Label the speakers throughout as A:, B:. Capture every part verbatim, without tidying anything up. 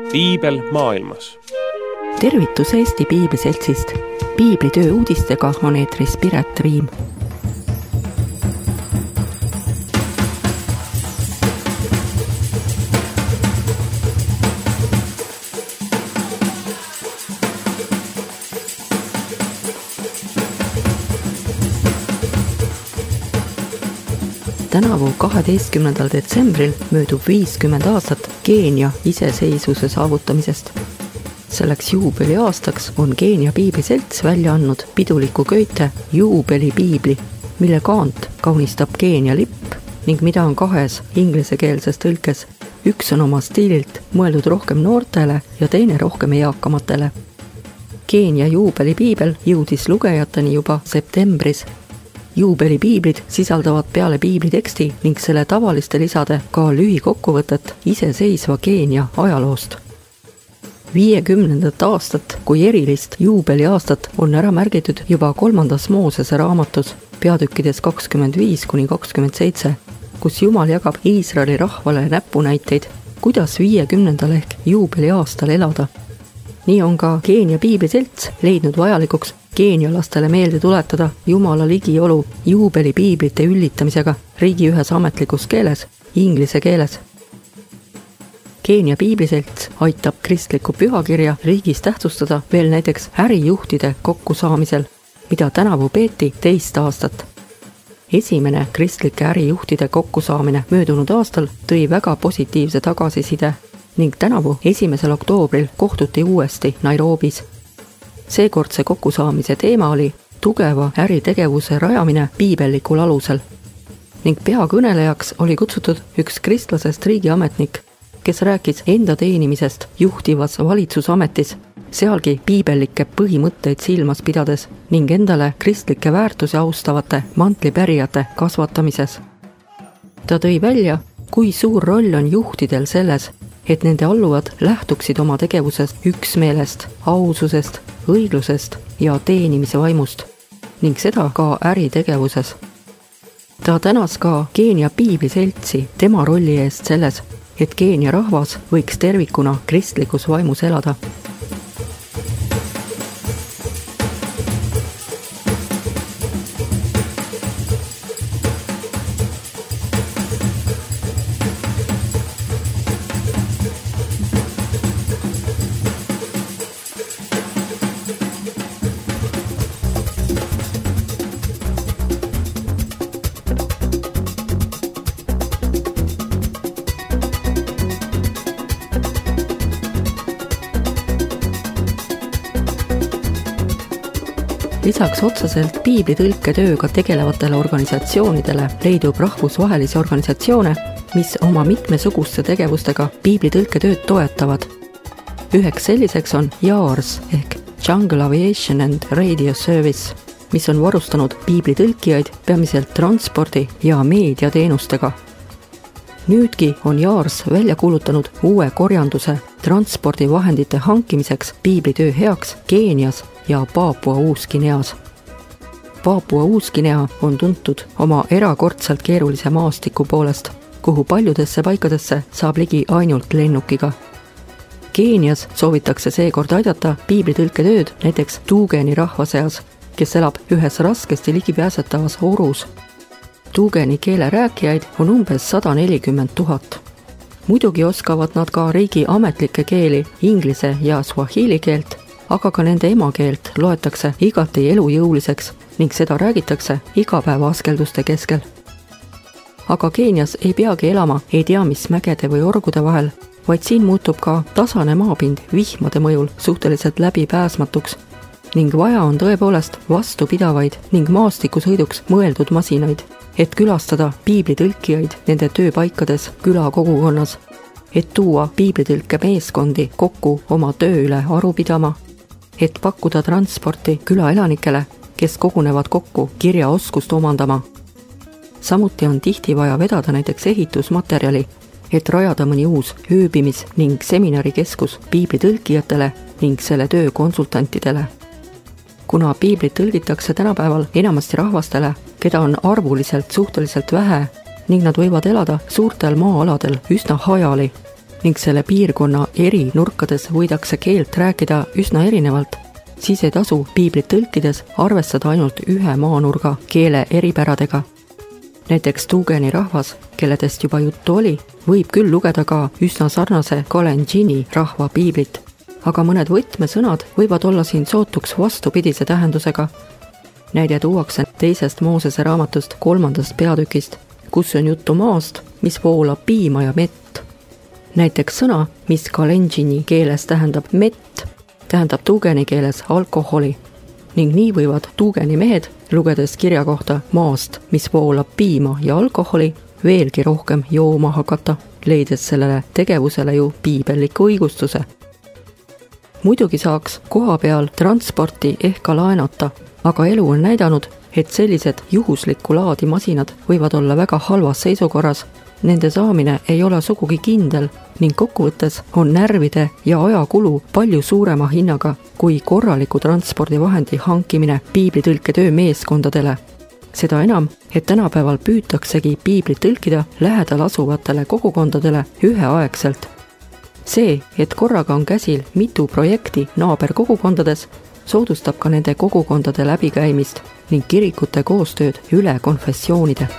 A: Piibel maailmas.
B: Tervitus Eesti Piibliseltsist. Piiblitöö uudistega on eetris Piret Riim. Tänavu kaheteistkümnendal detsembril möödub viiskümmend aastat Keenia iseseisvuse saavutamisest. Selleks juubeli aastaks on Keenia Piibliselts välja andnud piduliku köite juubelipiibli, mille kaant kaunistab Keenia lipp ning mida on kahes ingliskeelses tõlkes. Üks on oma stiililt mõeldud rohkem noortele ja teine rohkem eakamatele. Keenia juubelipiibel jõudis lugejateni juba septembris. Juubelipiiblid sisaldavad peale piibli teksti ning selle tavaliste lisade ka lühikokkuvõtet iseseisva Keenia ajaloost. viiekümnendat aastat kui erilist juubeliaastat on ära märgitud juba kolmandas Moosese raamatus peatükkides kakskümmend viis kuni kakskümmend seitse, kus Jumal jagab Iisraeli rahvale näpunäiteid, kuidas viiekümnendal ehk juubeliaastal elada. Nii on ka Keenia Piibliselts leidnud vajalikuks keenialastele meelde tuletada Jumala ligiolu juubelipiiblite üllitamisega riigi ühes ametlikus keeles, inglise keeles. Keenia Piibliselts aitab kristlikku pühakirja riigis tähtsustada veel näiteks ärijuhtide kokkusaamisel, mida tänavu peeti teist aastat. Esimene kristlike ärijuhtide kokkusaamine möödunud aastal tõi väga positiivse tagasiside ning tänavu esimesel oktoobril kohtuti uuesti Nairobis. Seekordse kokkusaamise teema oli tugeva äritegevuse rajamine piibellikul alusel ning peakõnelejaks oli kutsutud üks kristlasest riigiametnik, kes rääkis enda teenimisest juhtivas valitsusametis, sealgi piibellikke põhimõtteid silmas pidades ning endale kristlikke väärtusi austavate mantlipärijate kasvatamises. Ta tõi välja, kui suur roll on juhtidel selles, et nende alluvad lähtuksid oma tegevuses üksmeelest, aususest, õiglusest ja teenimise vaimust ning seda ka äritegevuses. Ta tänas ka Keenia Piibliseltsi tema rolli eest selles, et Keenia rahvas võiks tervikuna kristlikus vaimus elada. Lisaks otseselt piiblitõlketööga tegelevatele organisatsioonidele leidub rahvusvahelisi organisatsioone, mis oma mitmesuguste tegevustega piiblitõlketööd toetavad. Üheks selliseks on JAARS ehk Jungle Aviation and Radio Service, mis on varustanud piiblitõlkijaid peamiselt transpordi- ja meediateenustega. Nüüdki on JAARS välja kuulutanud uue korjanduse transpordivahendite hankimiseks piiblitöö heaks Keenias ja Paapua Uus-Guineas. Paapua Uus-Guinea on tuntud oma erakordselt keerulise maastiku poolest, kuhu paljudesse paikadesse saab ligi ainult lennukiga. Keenias soovitakse seekord aidata piiblitõlketööd näiteks Tuugeni rahva seas, kes elab ühes raskesti ligipääsetavas orus. Tuugeni keele rääkijaid on umbes sada nelikümmend tuhat. Muidugi oskavad nad ka riigi ametlikke keeli, inglise ja swahili keelt, aga ka nende emakeelt loetakse igati elujõuliseks ning seda räägitakse igapäeva askelduste keskel. Aga Keenias ei peagi elama ei tea mis mägede või orgude vahel, vaid siin muutub ka tasane maapind vihmade mõjul suhteliselt läbipääsmatuks ning vaja on tõepoolest vastupidavaid ning maastikusõiduks mõeldud masinaid, et külastada piiblitõlkijaid nende tööpaikades külakogukonnas, et tuua piiblitõlke meeskondi kokku oma töö üle aru pidama, et pakkuda transporti külaelanikele, kes kogunevad kokku kirjaoskust omandama. Samuti on tihti vaja vedada näiteks ehitusmaterjali, et rajada mõni uus ööbimis- ning seminarikeskus piiblitõlkijatele ning selle töö konsultantidele. Kuna piiblit tõlgitakse tänapäeval enamasti rahvastele, keda on arvuliselt suhteliselt vähe ning nad võivad elada suurtel maa-aladel üsna hajali, ning selle piirkonna eri nurkades võidakse keelt rääkida üsna erinevalt, siis ei tasu piiblit tõlkides arvestada ainult ühe maanurga keele eripäradega. Näiteks Tuugeni rahvas, kelledest juba juttu oli, võib küll lugeda ka üsna sarnase Kalenjini rahva piiblit, aga mõned võtmesõnad võivad olla siin sootuks vastupidise tähendusega. Näide tuuakse teisest Moosese raamatust kolmandast peatükist, kus on juttu maast, mis voolab piima ja mett. Näiteks sõna, mis Kalenjini keeles tähendab mett, tähendab Tuugeni keeles alkoholi ning nii võivad Tuugeni mehed, lugedes kirja kohta maast, mis voolab piima ja alkoholi, veelgi rohkem jooma hakata, leides sellele tegevusele ju piibelliku õigustuse. Muidugi saaks koha peal transporti ehk ka laenata, aga elu on näidanud, et sellised juhuslikku laadi masinad võivad olla väga halvas seisukorras, nende saamine ei ole sugugi kindel ning kokkuvõttes on närvide ja ajakulu palju suurema hinnaga kui korraliku transpordivahendi hankimine piiblitõlketöö meeskondadele. Seda enam, et tänapäeval püütaksegi piiblit tõlkida lähedal asuvatele kogukondadele üheaegselt. See, et korraga on käsil mitu projekti naaberkogukondades, soodustab ka nende kogukondade läbikäimist ning kirikute koostööd üle konfessioonide.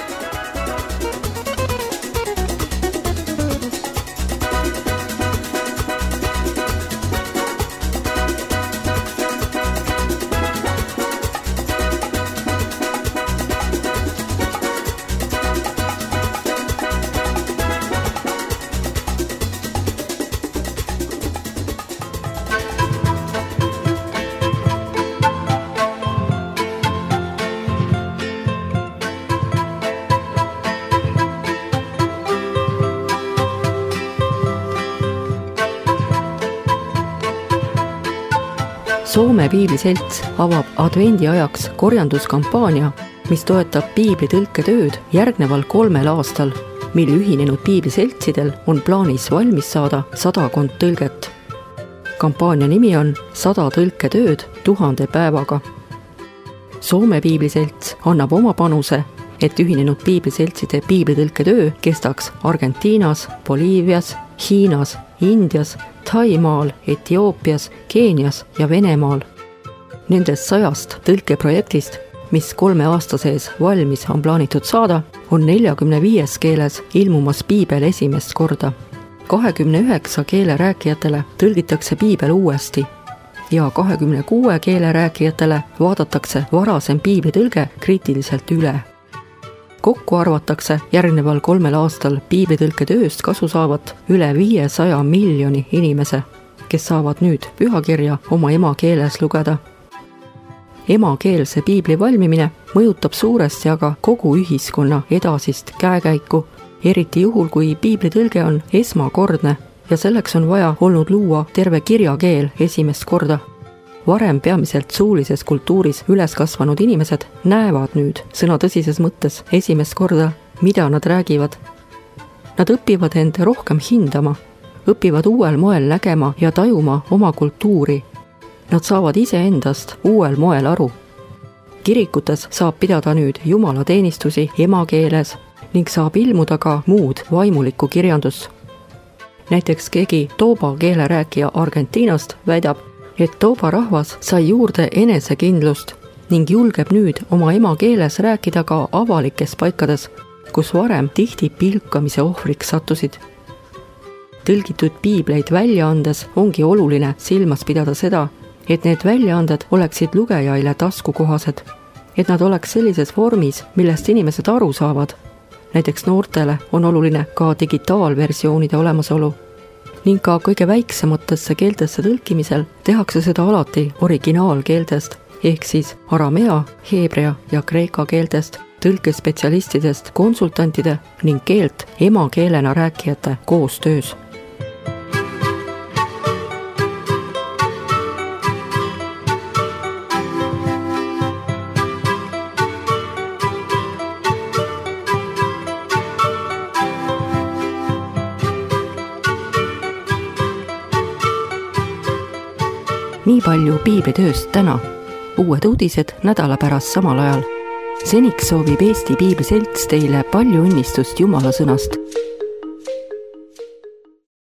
B: Soome piibliselts avab advendi ajaks korjanduskampaania, mis toetab piiblitõlketööd järgneval kolmel aastal, mil ühinenud piibliseltsidel on plaanis valmis saada sadakond tõlget. Kampaania nimi on sada tõlketööd tuhande päevaga. Soome piibliselts annab oma panuse, et ühinenud piibliseltside piiblitõlketöö kestaks Argentiinas, Boliivias, Hiinas, Indias, Taimaal, Etioopias, Keenias ja Venemaal. Nendest sajast tõlkeprojektist, mis kolme aasta sees valmis on plaanitud saada, on neljakümne viies keeles ilmumas piibel esimest korda. kahekümne üheksa keele rääkijatele tõlgitakse piibel uuesti ja kahekümne kuue keele rääkijatele vaadatakse varasem piiblitõlge kriitiliselt üle. Kokku arvatakse järgneval kolmel aastal piiblitõlketööst kasu saavat üle viiesaja miljoni inimese, kes saavad nüüd pühakirja oma emakeeles lugeda. Emakeelse piibli valmimine mõjutab suuresti aga kogu ühiskonna edasist käekäiku, eriti juhul, kui piiblitõlge on esmakordne ja selleks on vaja olnud luua terve kirjakeel esimest korda. Varem peamiselt suulises kultuuris üles kasvanud inimesed näevad nüüd sõna tõsises mõttes esimest korda, mida nad räägivad. Nad õpivad end rohkem hindama, õpivad uuel moel nägema ja tajuma oma kultuuri. Nad saavad iseendast uuel moel aru. Kirikutes saab pidada nüüd jumalateenistusi emakeeles ning saab ilmuda ka muud vaimulikku kirjandus. Näiteks keegi Toba keelerääkija Argentiinast väidab, et Toba rahvas sai juurde enesekindlust ning julgeb nüüd oma emakeeles rääkida ka avalikes paikades, kus varem tihti pilkamise ohvriks sattusid. Tõlgitud piibleid välja andes ongi oluline silmas pidada seda, et need väljaanded oleksid lugejaile taskukohased, et nad oleks sellises vormis, millest inimesed aru saavad. Näiteks noortele on oluline ka digitaalversioonide olemasolu. Ning ka kõige väiksematesse keeltesse tõlkimisel tehakse seda alati originaalkeeltest, ehk siis aramea, heebrea ja kreeka keeltest, tõlkespetsialistidest, konsultantide ning keelt emakeelena rääkijate koostöös. Nii palju piiblitööst täna. Uued uudised nädala pärast samal ajal. Seniks soovib Eesti Piibliselts teile palju õnnistust Jumala sõnast.